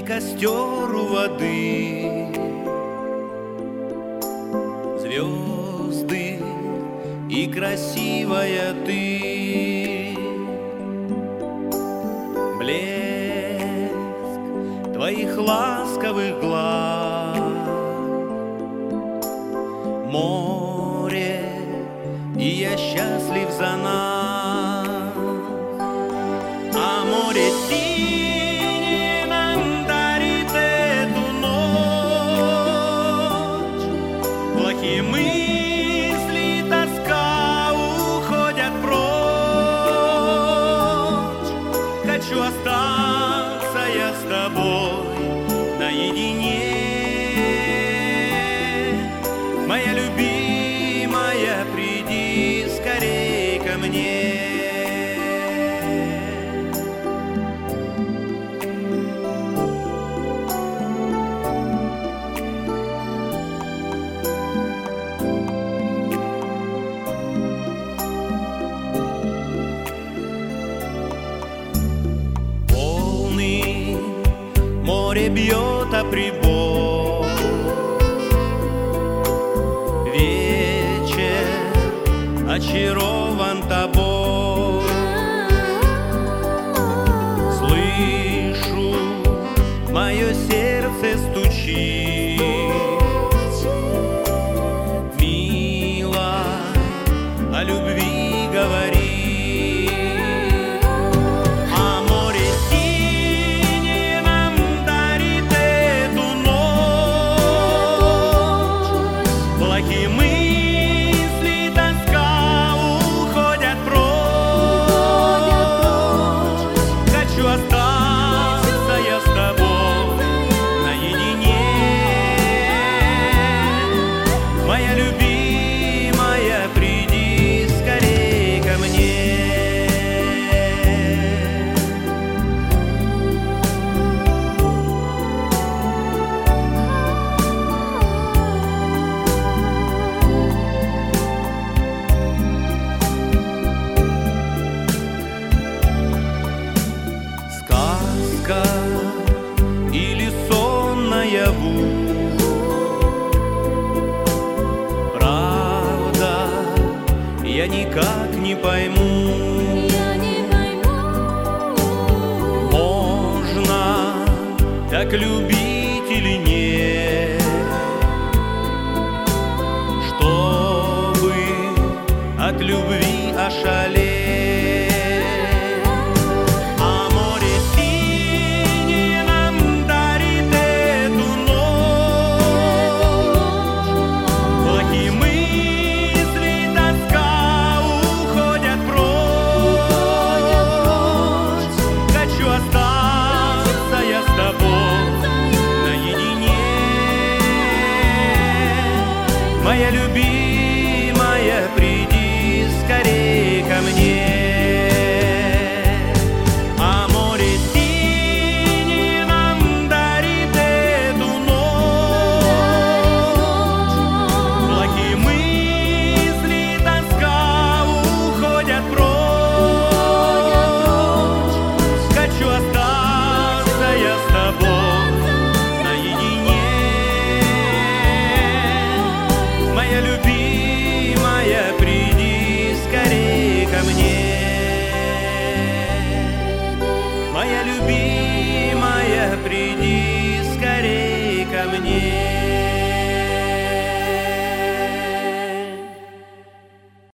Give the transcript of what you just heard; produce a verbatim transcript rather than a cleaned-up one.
костер у воды, звезды и красивая ты, блеск твоих ласковых глаз, море, и я счастлив за нас. А море синее нам дарит эту ночь, плохие мысли, тоска уходят прочь. Хочу остаться я с тобой наедине, моя любимая, приди скорей ко мне. Волны, море бьет о прибой, очарован тобой. Слышу, мое сердце стучит, мило о любви говорит. А море синее нам дарит эту ночь, плохие мысли, остаться я с тобой наедине, моя любимая, приди скорей ко мне. Или сон наяву, правда, я никак не пойму, я не пойму. Можно так любить или нет, чтобы от любви ошалеть. Моя любимая, приди скорей ко мне.